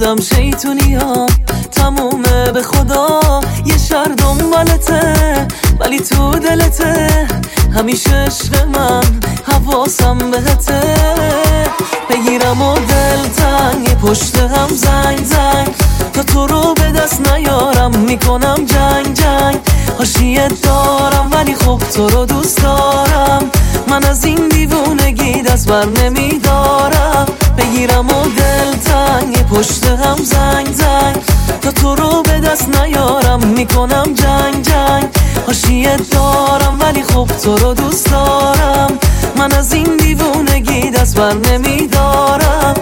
خودم شیطونی ها تمومه به خدا یه شهر دنبالته ولی تو دلته همیشه عشق من حواسم بهته بگیرم و دلتنگ پشت هم زنگ تا تو رو به دست نیارم میکنم جنگ حاشیه دارم ولی خب تو رو دوست دارم من از این دیوونگی دست بر نمیدارم بگیرم و دلتنگ پشت هم زنگ تا تو رو به دست نیارم میکنم جنگ حاشیه دارم ولی خب تو رو دوست دارم من از این دیوونگی دست بر نمیدارم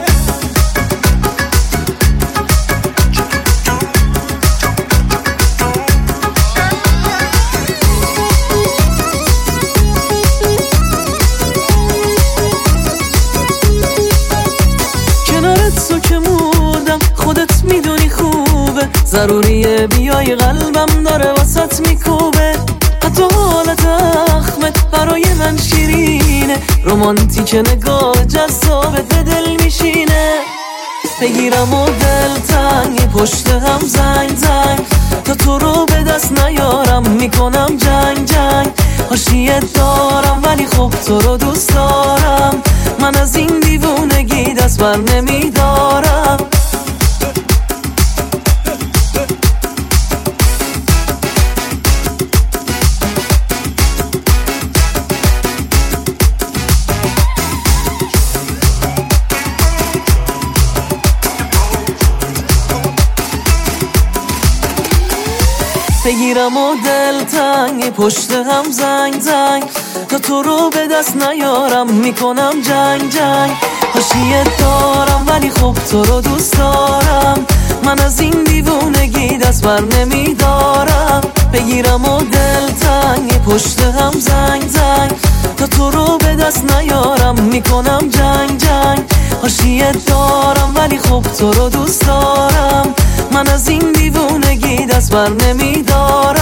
تو که مردم خودت میدونی خوبه ضروریه بیای قلبم داره واسط میکوبه حتی حالت اخمت برای من شیرینه رومانتیک نگاه جذابت به دل میشینه بگیرم و دلتنگ پشت هم زنگ تا تو رو به دست نیارم میکنم جنگ حاشیه دارم ولی خب تو رو دوست دارم من از این دیوونگی دست بر نمیدارم بگیرم و دلتنگ پشت هم زنگ تا تو رو به دست نیارم میکنم جنگ حاشیه دارم ولی خب تو رو دوست دارم من از این دیوونگی دست بر نمیدارم بگیرم و دلتنگ پشت هم زنگ تا تو رو به دست نیارم میکنم جنگ حاشیه دارم ولی خب تو رو دوست دارم من از این دیوونگی دست بر نمیدارم